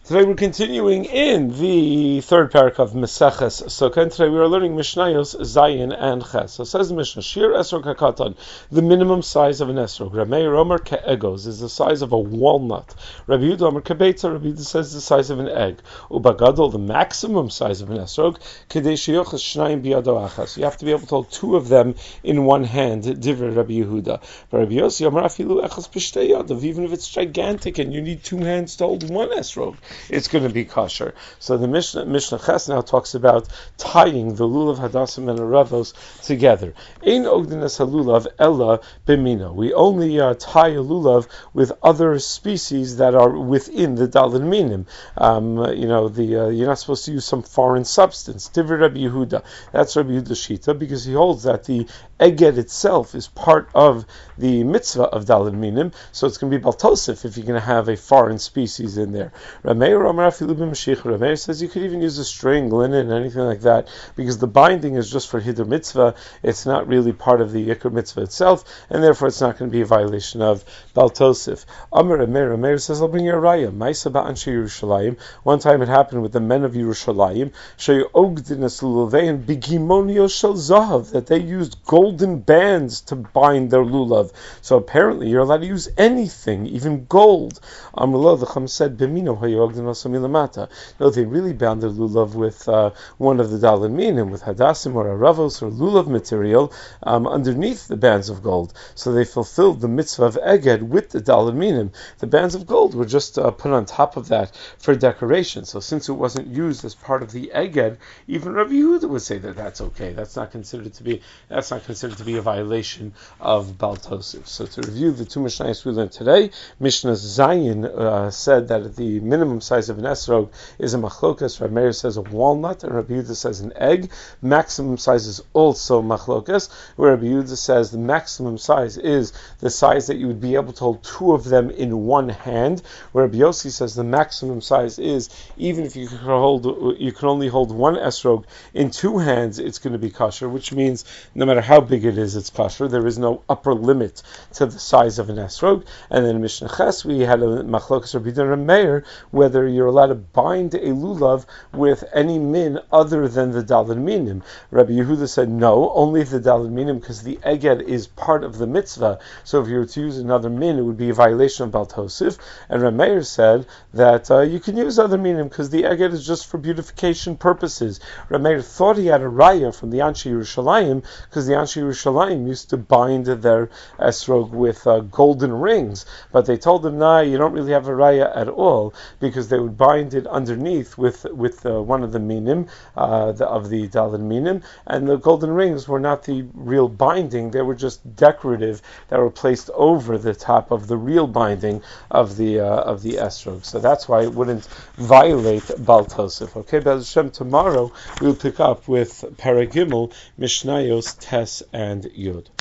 Today we're continuing in the third parak of Meseches Sukkah, and today we are learning Mishnayos Zayin and Ches. So it says the Mishnah, Shir Esrog HaKatan, the minimum size of an Esrog. Rameir Omer Ke'egos is the size of a walnut. Rabbi Yehuda Omer Kebeitza, Rabbi Yehuda says the size of an egg. Ubagadol, the maximum size of an Esrog, Kedei Sheyochas Shnayim Biyado Achas. You have to be able to hold two of them in one hand, Divrei Rabbi Yehuda. But Rabbi Yossi Omer Afilu Echas B'shtei Yadav, even if it's gigantic and you need two hands to hold one Esrog, it's going to be kosher. So the Mishnah Ches now talks about tying the lulav hadassim and aravos together. Ein ogdinas halulav ella b'mino. We only tie a lulav with other species that are within the daled minim. You're not supposed to use some foreign substance. Divrei Rabbi Yehuda. That's Rabbi Yehuda Shita, because he holds that the eged itself is part of the mitzvah of daled minim, so it's going to be baltosif if you're going to have a foreign species in there. Rameir says you could even use a string, linen, anything like that, because the binding is just for hidur mitzvah. It's not really part of the yikr mitzvah itself, and therefore it's not going to be a violation of baltosif. Rameir says, I'll bring you a raya. Ma'isa ba'anshe Yerushalayim. One time it happened with the men of Yerushalayim, that they used golden bands to bind their lulav. So apparently you're allowed to use anything, even gold. The Chum said, no, they really bound their lulav with one of the daled minim, with hadassim or aravos or lulav material underneath the bands of gold. So they fulfilled the mitzvah of eged with the daled minim. The bands of gold were just put on top of that for decoration. So since it wasn't used as part of the eged, even Rabbi Yehuda would say that that's okay. That's not considered to be a violation of baltosif. So to review the two Mishnayos we learned today, Mishnah Zayin said that the minimum size of an esrog is a machlokas. Rabbi Meir says a walnut, and Rabbi Yehuda says an egg. Maximum size is also machlokas, where Rabbi Yehuda says the maximum size is the size that you would be able to hold two of them in one hand, where Rabbi Yossi says the maximum size is even if you can only hold one esrog in two hands, it's going to be kosher, which means no matter how big it is, it's kosher. There is no upper limit to the size of an esrog. And then in Mishnah Ches we had a machlokas Rabbi Yehuda and Meir whether you're allowed to bind a lulav with any min other than the daled minim. Rabbi Yehuda said no, only the daled minim, because the eged is part of the mitzvah. So if you were to use another min, it would be a violation of baltosif. And Rabbi Meir said that you can use other minim because the eged is just for beautification purposes. Rabbi Meir thought he had a raya from the Anshe Yerushalayim, because the Anshe Yerushalayim used to bind their esrog with golden rings, but they told him, nah, you don't really have a raya at all, because they would bind it underneath with one of the minim of the daled minim, and the golden rings were not the real binding; they were just decorative that were placed over the top of the real binding of the esrog. So that's why it wouldn't violate baltosif. Okay, Be'ez Hashem, tomorrow we'll pick up with Paragimel, Mishnayos, Tes, and Yud.